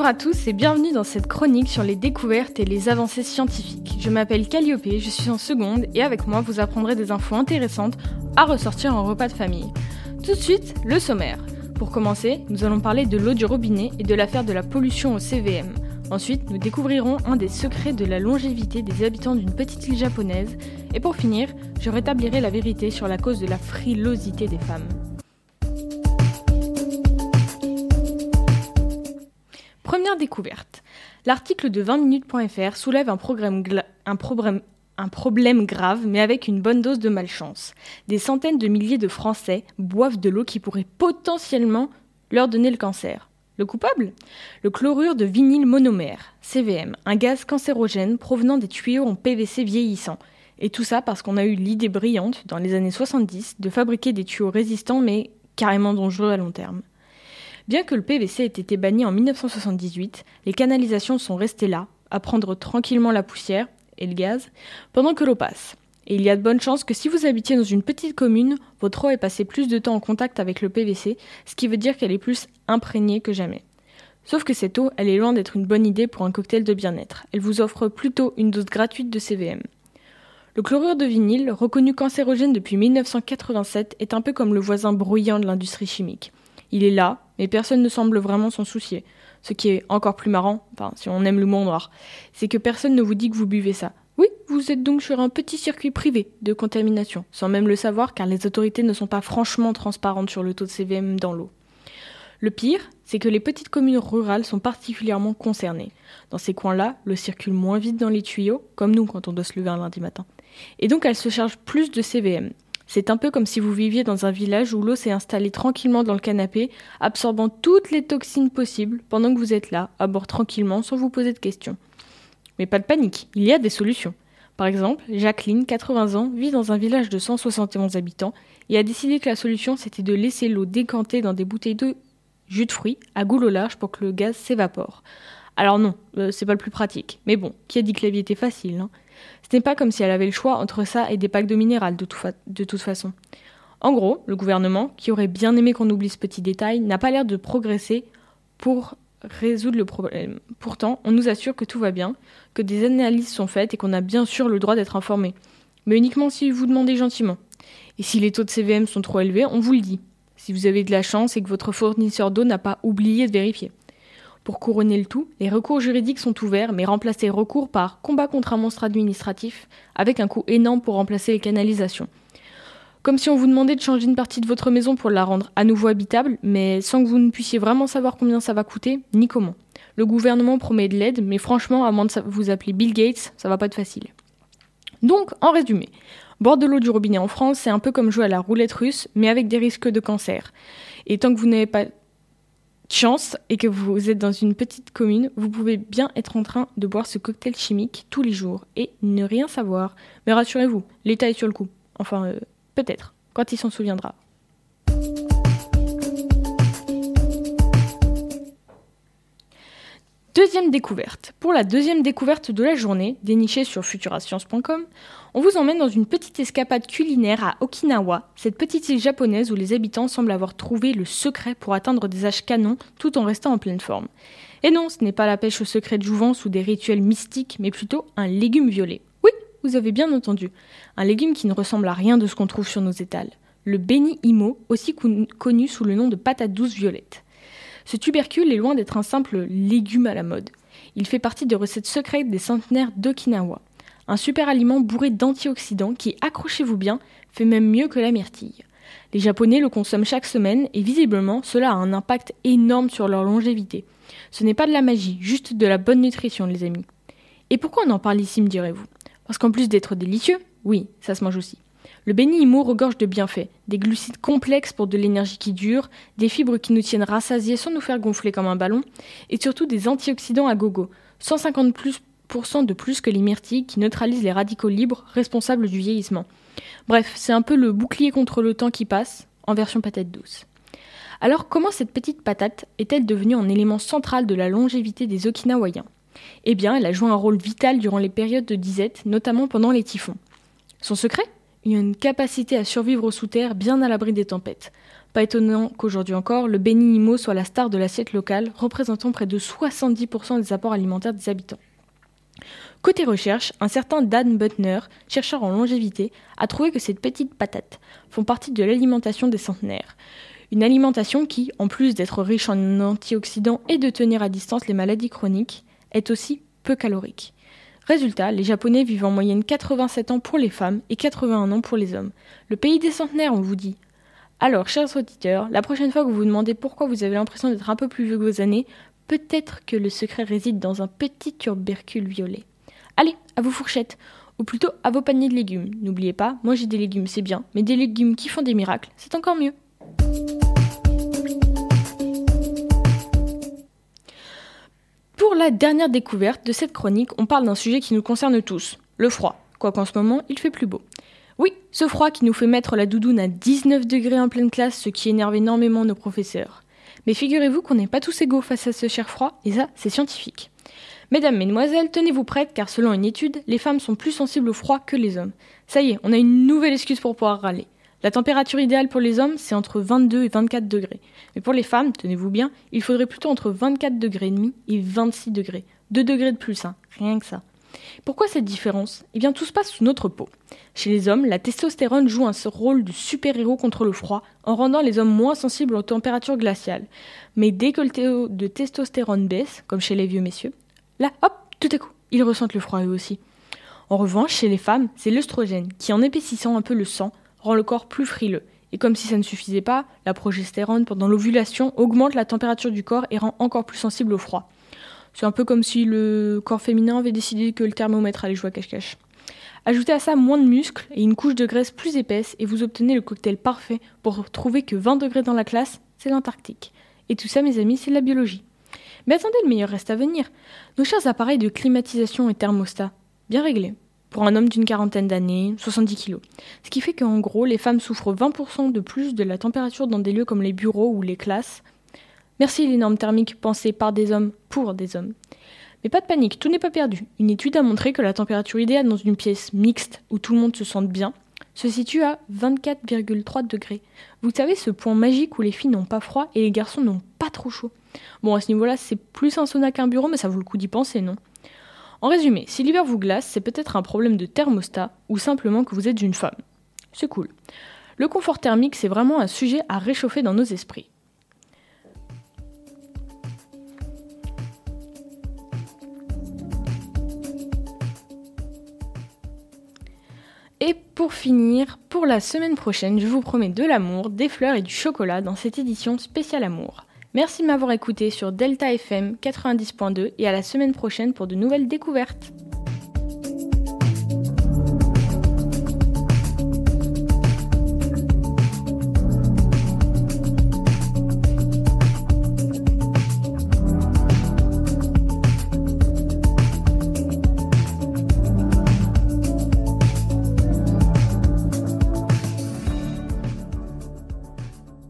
Bonjour à tous et bienvenue dans cette chronique sur les découvertes et les avancées scientifiques. Je m'appelle Calliope, je suis en seconde et avec moi vous apprendrez des infos intéressantes à ressortir en repas de famille. Tout de suite, le sommaire. Pour commencer, nous allons parler de l'eau du robinet et de l'affaire de la pollution au CVM. Ensuite, nous découvrirons un des secrets de la longévité des habitants d'une petite île japonaise. Et pour finir, je rétablirai la vérité sur la cause de la frilosité des femmes. Première découverte. L'article de 20minutes.fr soulève un problème grave, mais avec une bonne dose de malchance. Des centaines de milliers de Français boivent de l'eau qui pourrait potentiellement leur donner le cancer. Le coupable ? Le chlorure de vinyle monomère, CVM, un gaz cancérogène provenant des tuyaux en PVC vieillissants. Et tout ça parce qu'on a eu l'idée brillante, dans les années 70, de fabriquer des tuyaux résistants mais carrément dangereux à long terme. Bien que le PVC ait été banni en 1978, les canalisations sont restées là, à prendre tranquillement la poussière et le gaz, pendant que l'eau passe. Et il y a de bonnes chances que si vous habitiez dans une petite commune, votre eau ait passé plus de temps en contact avec le PVC, ce qui veut dire qu'elle est plus imprégnée que jamais. Sauf que cette eau, elle est loin d'être une bonne idée pour un cocktail de bien-être. Elle vous offre plutôt une dose gratuite de CVM. Le chlorure de vinyle, reconnu cancérogène depuis 1987, est un peu comme le voisin bruyant de l'industrie chimique. Il est là, mais personne ne semble vraiment s'en soucier. Ce qui est encore plus marrant, si on aime l'humour noir, c'est que personne ne vous dit que vous buvez ça. Oui, vous êtes donc sur un petit circuit privé de contamination, sans même le savoir car les autorités ne sont pas franchement transparentes sur le taux de CVM dans l'eau. Le pire, c'est que les petites communes rurales sont particulièrement concernées. Dans ces coins-là, l'eau circule moins vite dans les tuyaux, comme nous quand on doit se lever un lundi matin. Et donc elle se charge plus de CVM. C'est un peu comme si vous viviez dans un village où l'eau s'est installée tranquillement dans le canapé, absorbant toutes les toxines possibles pendant que vous êtes là, à boire tranquillement sans vous poser de questions. Mais pas de panique, il y a des solutions. Par exemple, Jacqueline, 80 ans, vit dans un village de 171 habitants et a décidé que la solution c'était de laisser l'eau décanter dans des bouteilles de jus de fruits à goulot large pour que le gaz s'évapore. Alors non, c'est pas le plus pratique. Mais bon, qui a dit que la vie était facile, hein ? Ce n'est pas comme si elle avait le choix entre ça et des packs d'eau minérale de toute façon. En gros, le gouvernement, qui aurait bien aimé qu'on oublie ce petit détail, n'a pas l'air de progresser pour résoudre le problème. Pourtant, on nous assure que tout va bien, que des analyses sont faites et qu'on a bien sûr le droit d'être informé. Mais uniquement si vous demandez gentiment. Et si les taux de CVM sont trop élevés, on vous le dit. Si vous avez de la chance et que votre fournisseur d'eau n'a pas oublié de vérifier. Pour couronner le tout, les recours juridiques sont ouverts, mais remplacez recours par combat contre un monstre administratif, avec un coût énorme pour remplacer les canalisations. Comme si on vous demandait de changer une partie de votre maison pour la rendre à nouveau habitable, mais sans que vous ne puissiez vraiment savoir combien ça va coûter, ni comment. Le gouvernement promet de l'aide, mais franchement, à moins de vous appeler Bill Gates, ça va pas être facile. Donc, en résumé, boire de l'eau du robinet en France, c'est un peu comme jouer à la roulette russe, mais avec des risques de cancer. Et tant que vous n'avez pas chance et que vous êtes dans une petite commune, vous pouvez bien être en train de boire ce cocktail chimique tous les jours et ne rien savoir. Mais rassurez-vous, l'État est sur le coup. Enfin, peut-être, quand il s'en souviendra. Deuxième découverte. Pour la deuxième découverte de la journée, dénichée sur futurascience.com, on vous emmène dans une petite escapade culinaire à Okinawa, cette petite île japonaise où les habitants semblent avoir trouvé le secret pour atteindre des âges canons tout en restant en pleine forme. Et non, ce n'est pas la pêche au secret de jouvence ou des rituels mystiques, mais plutôt un légume violet. Oui, vous avez bien entendu, un légume qui ne ressemble à rien de ce qu'on trouve sur nos étals. Le beni imo, aussi connu sous le nom de patate douce violette. Ce tubercule est loin d'être un simple légume à la mode. Il fait partie des recettes secrètes des centenaires d'Okinawa. Un super aliment bourré d'antioxydants qui, accrochez-vous bien, fait même mieux que la myrtille. Les Japonais le consomment chaque semaine et visiblement, cela a un impact énorme sur leur longévité. Ce n'est pas de la magie, juste de la bonne nutrition, les amis. Et pourquoi on en parle ici, me direz-vous ? Parce qu'en plus d'être délicieux, oui, ça se mange aussi. Le beni imo regorge de bienfaits, des glucides complexes pour de l'énergie qui dure, des fibres qui nous tiennent rassasiés sans nous faire gonfler comme un ballon, et surtout des antioxydants à gogo, 150% de plus que les myrtilles qui neutralisent les radicaux libres responsables du vieillissement. Bref, c'est un peu le bouclier contre le temps qui passe, en version patate douce. Alors comment cette petite patate est-elle devenue un élément central de la longévité des Okinawaïens ? Eh bien, elle a joué un rôle vital durant les périodes de disette, notamment pendant les typhons. Son secret ? Il y a une capacité à survivre sous terre bien à l'abri des tempêtes. Pas étonnant qu'aujourd'hui encore, le Benihimo soit la star de l'assiette locale, représentant près de 70% des apports alimentaires des habitants. Côté recherche, un certain Dan Buettner, chercheur en longévité, a trouvé que ces petites patates font partie de l'alimentation des centenaires. Une alimentation qui, en plus d'être riche en antioxydants et de tenir à distance les maladies chroniques, est aussi peu calorique. Résultat, les Japonais vivent en moyenne 87 ans pour les femmes et 81 ans pour les hommes. Le pays des centenaires, on vous dit. Alors, chers auditeurs, la prochaine fois que vous vous demandez pourquoi vous avez l'impression d'être un peu plus vieux que vos années, peut-être que le secret réside dans un petit tubercule violet. Allez, à vos fourchettes, ou plutôt à vos paniers de légumes. N'oubliez pas, manger des légumes c'est bien, mais des légumes qui font des miracles, c'est encore mieux. Pour la dernière découverte de cette chronique, on parle d'un sujet qui nous concerne tous, le froid, quoiqu'en ce moment il fait plus beau. Oui, ce froid qui nous fait mettre la doudoune à 19 degrés en pleine classe, ce qui énerve énormément nos professeurs. Mais figurez-vous qu'on n'est pas tous égaux face à ce cher froid, et ça, c'est scientifique. Mesdames, mesdemoiselles, tenez-vous prêtes, car selon une étude, les femmes sont plus sensibles au froid que les hommes. Ça y est, on a une nouvelle excuse pour pouvoir râler. La température idéale pour les hommes, c'est entre 22 et 24 degrés. Mais pour les femmes, tenez-vous bien, il faudrait plutôt entre 24 degrés et demi et 26 degrés. 2 degrés de plus, rien que ça. Pourquoi cette différence ? Eh bien, tout se passe sous notre peau. Chez les hommes, la testostérone joue un rôle de super-héros contre le froid, en rendant les hommes moins sensibles aux températures glaciales. Mais dès que le taux de testostérone baisse, comme chez les vieux messieurs, là, hop, tout à coup, ils ressentent le froid eux aussi. En revanche, chez les femmes, c'est l'œstrogène qui, en épaississant un peu le sang, rend le corps plus frileux. Et comme si ça ne suffisait pas, la progestérone, pendant l'ovulation, augmente la température du corps et rend encore plus sensible au froid. C'est un peu comme si le corps féminin avait décidé que le thermomètre allait jouer à cache-cache. Ajoutez à ça moins de muscles et une couche de graisse plus épaisse et vous obtenez le cocktail parfait pour trouver que 20 degrés dans la classe, c'est l'Antarctique. Et tout ça, mes amis, c'est de la biologie. Mais attendez, le meilleur reste à venir. Nos chers appareils de climatisation et thermostat, bien réglés. Pour un homme d'une quarantaine d'années, 70 kg. Ce qui fait qu'en gros, les femmes souffrent 20% de plus de la température dans des lieux comme les bureaux ou les classes. Merci les normes thermiques pensées par des hommes pour des hommes. Mais pas de panique, tout n'est pas perdu. Une étude a montré que la température idéale dans une pièce mixte où tout le monde se sente bien se situe à 24,3 degrés. Vous savez, ce point magique où les filles n'ont pas froid et les garçons n'ont pas trop chaud. Bon, à ce niveau-là, c'est plus un sauna qu'un bureau, mais ça vaut le coup d'y penser, non ? En résumé, si l'hiver vous glace, c'est peut-être un problème de thermostat ou simplement que vous êtes une femme. C'est cool. Le confort thermique, c'est vraiment un sujet à réchauffer dans nos esprits. Et pour finir, pour la semaine prochaine, je vous promets de l'amour, des fleurs et du chocolat dans cette édition spéciale amour. Merci de m'avoir écouté sur Delta FM 90.2 et à la semaine prochaine pour de nouvelles découvertes.